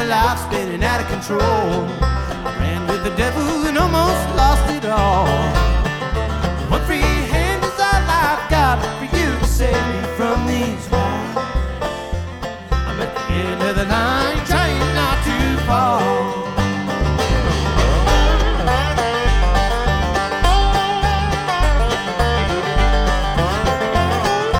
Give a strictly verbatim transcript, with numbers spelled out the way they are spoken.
life spinning out of control. I ran with the devil